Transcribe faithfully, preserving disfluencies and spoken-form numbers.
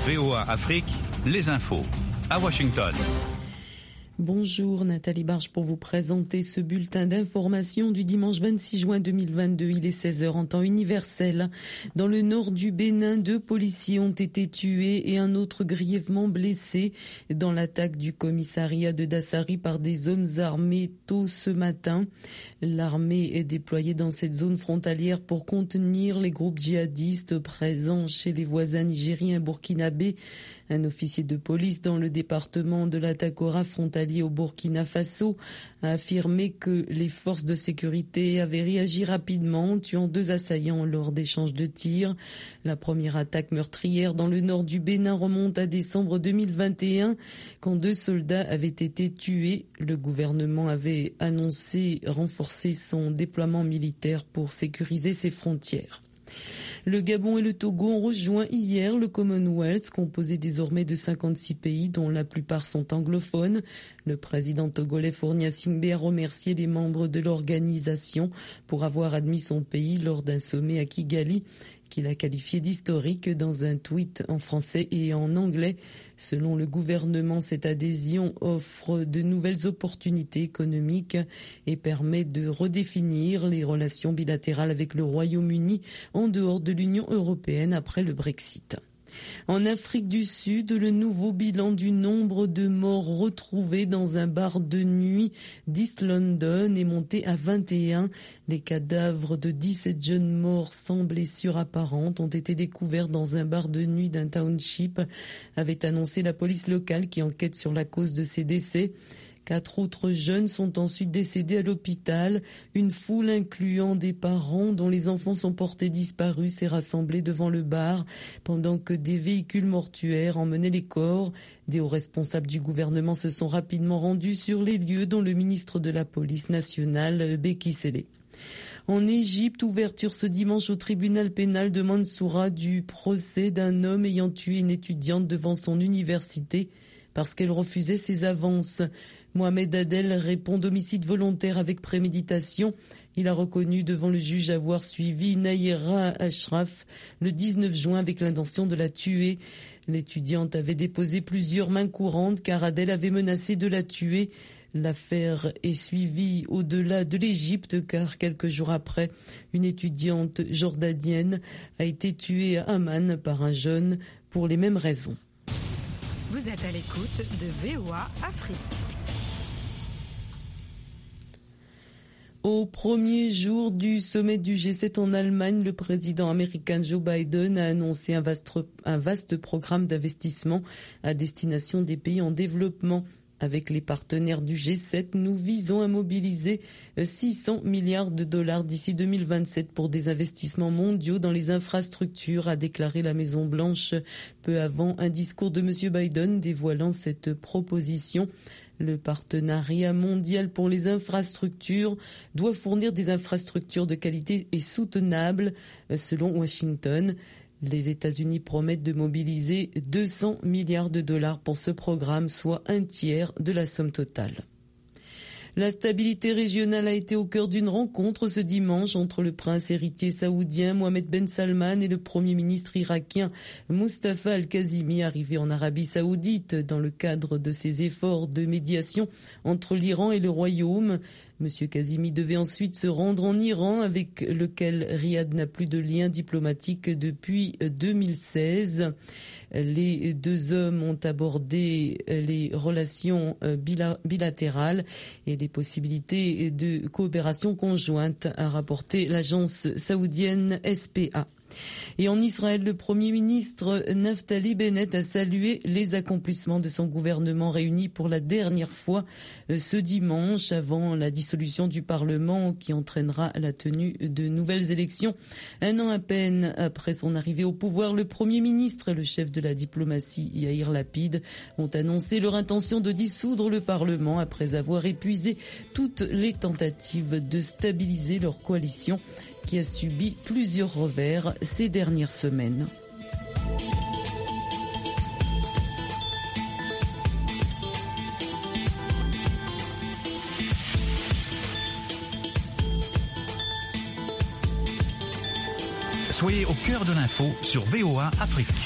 V O A Afrique, les infos. À Washington. Bonjour, Nathalie Barge pour vous présenter ce bulletin d'information du dimanche vingt-six juin deux mille vingt-deux. Il est seize heures en temps universel. Dans le nord du Bénin, deux policiers ont été tués et un autre grièvement blessé dans l'attaque du commissariat de Dassari par des hommes armés tôt ce matin. L'armée est déployée dans cette zone frontalière pour contenir les groupes djihadistes présents chez les voisins nigériens burkinabés. Un officier de police dans le département de la Takora frontalier au Burkina Faso a affirmé que les forces de sécurité avaient réagi rapidement, tuant deux assaillants lors d'échanges de tirs. La première attaque meurtrière dans le nord du Bénin remonte à décembre deux mille vingt et un, quand deux soldats avaient été tués. Le gouvernement avait annoncé renforcer son déploiement militaire pour sécuriser ses frontières. Le Gabon et le Togo ont rejoint hier le Commonwealth, composé désormais de cinquante-six pays dont la plupart sont anglophones. Le président togolais Fournia Singbe a remercié les membres de l'organisation pour avoir admis son pays lors d'un sommet à Kigali, qu'il a qualifié d'historique dans un tweet en français et en anglais. Selon le gouvernement, cette adhésion offre de nouvelles opportunités économiques et permet de redéfinir les relations bilatérales avec le Royaume-Uni en dehors de l'Union européenne après le Brexit. En Afrique du Sud, le nouveau bilan du nombre de morts retrouvés dans un bar de nuit d'East London est monté à vingt et un. Les cadavres de dix-sept jeunes morts sans blessure apparente ont été découverts dans un bar de nuit d'un township, avait annoncé la police locale qui enquête sur la cause de ces décès. Quatre autres jeunes sont ensuite décédés à l'hôpital. Une foule incluant des parents dont les enfants sont portés disparus s'est rassemblée devant le bar pendant que des véhicules mortuaires emmenaient les corps. Des hauts responsables du gouvernement se sont rapidement rendus sur les lieux, dont le ministre de la police nationale, Beki Sele. En Égypte, ouverture ce dimanche au tribunal pénal de Mansoura du procès d'un homme ayant tué une étudiante devant son université parce qu'elle refusait ses avances. Mohamed Adel répond d'homicide volontaire avec préméditation. Il a reconnu devant le juge avoir suivi Nayera Ashraf le dix-neuf juin avec l'intention de la tuer. L'étudiante avait déposé plusieurs mains courantes car Adel avait menacé de la tuer. L'affaire est suivie au-delà de l'Égypte car quelques jours après, une étudiante jordanienne a été tuée à Amman par un jeune pour les mêmes raisons. Vous êtes à l'écoute de V O A Afrique. Au premier jour du sommet du G sept en Allemagne, le président américain Joe Biden a annoncé un vaste, un vaste programme d'investissement à destination des pays en développement. Avec les partenaires du G sept, nous visons à mobiliser six cents milliards de dollars d'ici deux mille vingt-sept pour des investissements mondiaux dans les infrastructures, a déclaré la Maison-Blanche peu avant un discours de M. Biden dévoilant cette proposition. Le partenariat mondial pour les infrastructures doit fournir des infrastructures de qualité et soutenables, selon Washington. Les États-Unis promettent de mobiliser deux cents milliards de dollars pour ce programme, soit un tiers de la somme totale. La stabilité régionale a été au cœur d'une rencontre ce dimanche entre le prince héritier saoudien Mohamed Ben Salman et le premier ministre irakien Mustafa Al-Kazimi, arrivé en Arabie Saoudite dans le cadre de ses efforts de médiation entre l'Iran et le Royaume. Monsieur Kazimi devait ensuite se rendre en Iran, avec lequel Riyad n'a plus de lien diplomatique depuis deux mille seize. Les deux hommes ont abordé les relations bilatérales et les possibilités de coopération conjointe, a rapporté l'agence saoudienne S P A. Et en Israël, le Premier ministre Naftali Bennett a salué les accomplissements de son gouvernement réuni pour la dernière fois ce dimanche avant la dissolution du Parlement qui entraînera la tenue de nouvelles élections. Un an à peine après son arrivée au pouvoir, le Premier ministre et le chef de la diplomatie Yair Lapid ont annoncé leur intention de dissoudre le Parlement après avoir épuisé toutes les tentatives de stabiliser leur coalition qui a subi plusieurs revers ces dernières semaines. Soyez au cœur de l'info sur V O A Afrique.